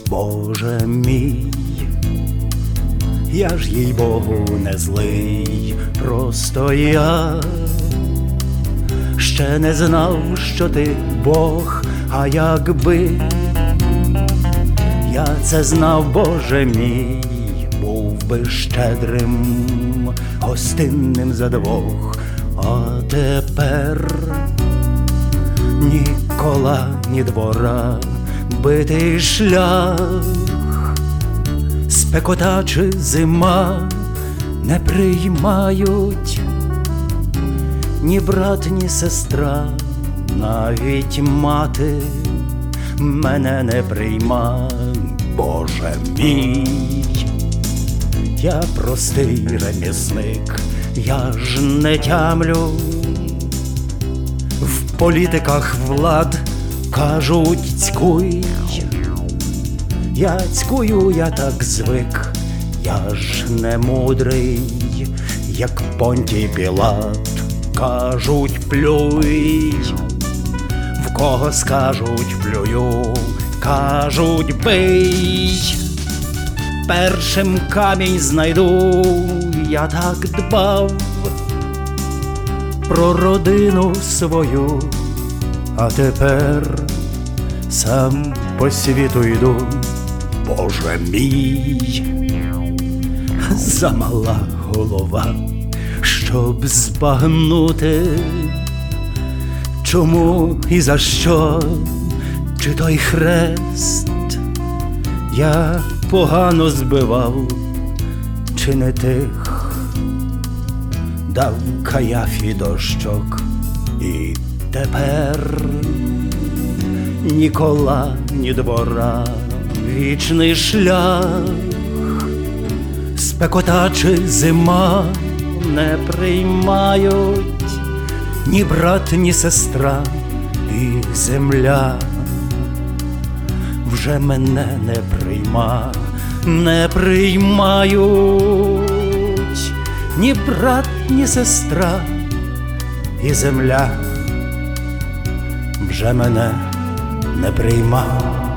Боже мій, я ж їй-богу не злий, просто я ще не знав, що ти Бог, а якби я це знав, Боже мій, був би щедрим, гостинним за двох. А тепер ні кола, ні двора, битий шлях, спекота чи зима не приймають ні брат, ні сестра, навіть мати мене не прийма. Боже мій, я простий ремісник, я ж не тямлю в політиках влад, кажуть цькуй, я цькую, я так звик, я ж не мудрий, як Понтій Пілат, кажуть плюй, в кого скажуть плюю, кажуть бий, першим камінь знайду, я так дбав про родину свою, а тепер сам по світу йду. Боже мій, замала голова, щоб збагнути, чому і за що, чи той хрест я погано збивав, чи не тих дав Каяфі дощок. І тепер ні кола, ні двора, вічний шлях, спекота чи зима не приймають ні брат, ні сестра, і земля вже мене не приймають ні брат, ні сестра, і земля вже мене не прийма.